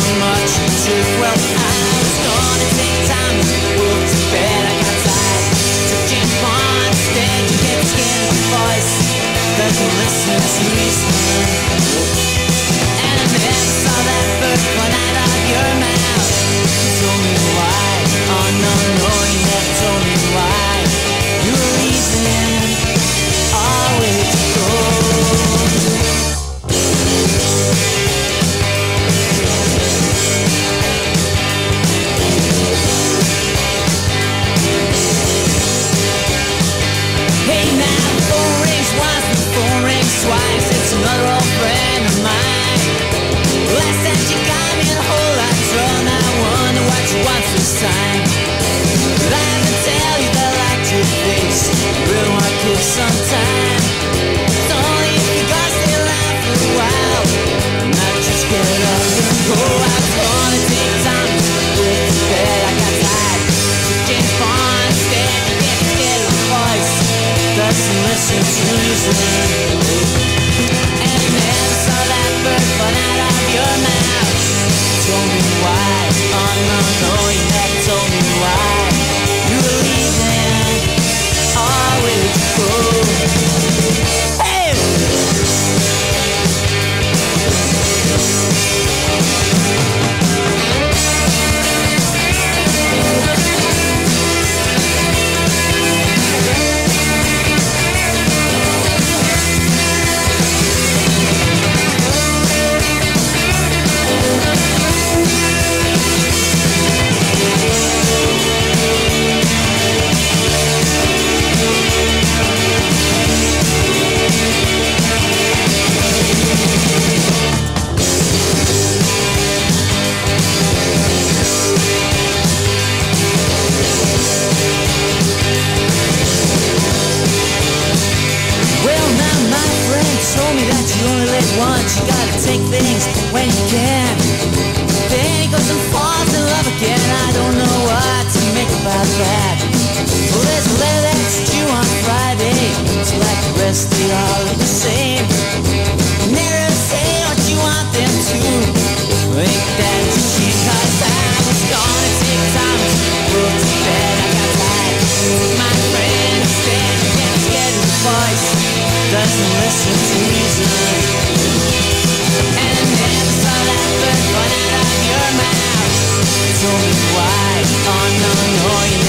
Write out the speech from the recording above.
much truth. Well, I was gonna take time to move to bed. I got tired, took James Bond instead. You get scared of the voice, doesn't listen to reason. And I never saw that bird fly out of your mouth. You told me why, oh no, no, you never told me why. You were leaving, always to go. Hey now, the phone rings once, the phone rings twice. It's another old friend of mine. Last time you got me in a whole lot of trouble. Now I wonder what you want this time. But I have to tell you that I like your face. Really want to kiss sometime. It's only if you gotta stay alive for a while, not just get up and go. I was gonna take time to go to bed. I got tired, James Bond instead. You get scared of the voice, doesn't listen to reason. And you never saw that bird fly out of your mouth. Told me why, oh no, no, you never told me why. You were leaving, always go. Hey! Told me that you only live once, you gotta take things when you can. Then he goes and falls in love again. I don't know what to make about that. Well, there's a letter that's due on Friday. It's like the rest, they all look the same. You never say what you want them to. Ain't that a shame? Cause I was gonna take time to go to bed. I got tired, my friend instead. You get scared of the voice, doesn't listen to reason. And I never saw that bird fly out of your mouth. Told me why, oh no, no, you